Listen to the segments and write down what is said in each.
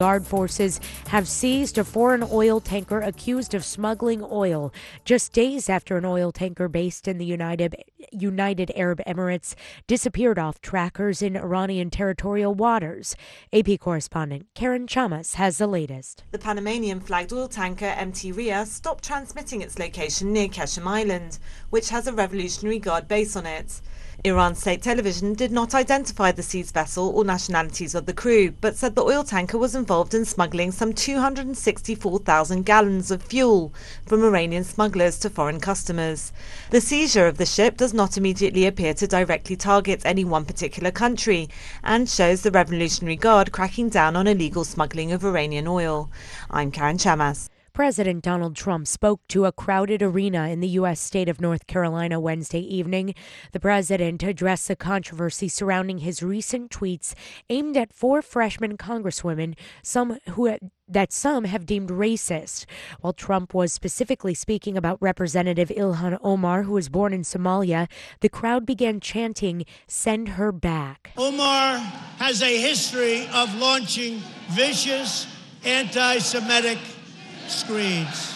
Guard forces have seized a foreign oil tanker accused of smuggling oil just days after an oil tanker based in the United Arab Emirates disappeared off trackers in Iranian territorial waters. AP correspondent Karen Chamas has the latest. The Panamanian-flagged oil tanker MT Ria stopped transmitting its location near Keshem Island, which has a Revolutionary Guard base on it. Iran state television did not identify the seized vessel or nationalities of the crew, but said the oil tanker was involved in smuggling some 264,000 gallons of fuel from Iranian smugglers to foreign customers. The seizure of the ship does not immediately appear to directly target any one particular country and shows the Revolutionary Guard cracking down on illegal smuggling of Iranian oil. I'm Karen Chamas. President Donald Trump spoke to a crowded arena in the U.S. state of North Carolina Wednesday evening. The president addressed the controversy surrounding his recent tweets aimed at 4 freshman congresswomen, some have deemed racist. While Trump was specifically speaking about Representative Ilhan Omar, who was born in Somalia, the crowd began chanting, "Send her back." Omar has a history of launching vicious anti-Semitic screeds.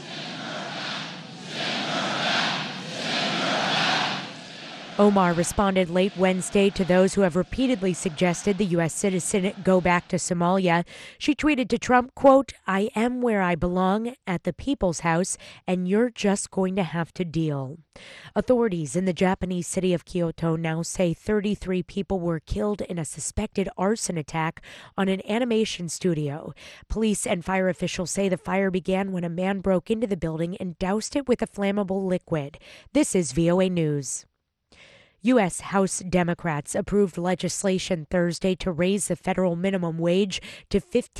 Omar responded late Wednesday to those who have repeatedly suggested the U.S. citizen go back to Somalia. She tweeted to Trump, quote, "I am where I belong, at the people's house, and you're just going to have to deal." Authorities in the Japanese city of Kyoto now say 33 people were killed in a suspected arson attack on an animation studio. Police and fire officials say the fire began when a man broke into the building and doused it with a flammable liquid. This is VOA News. U.S. House Democrats approved legislation Thursday to raise the federal minimum wage to $15